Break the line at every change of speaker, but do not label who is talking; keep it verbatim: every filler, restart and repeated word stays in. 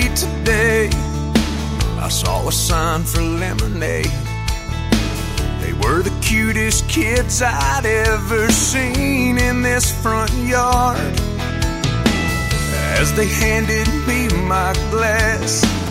late today, I saw a sign for lemonade. They were the cutest kids I'd ever seen in this front yard. As they handed me my glass,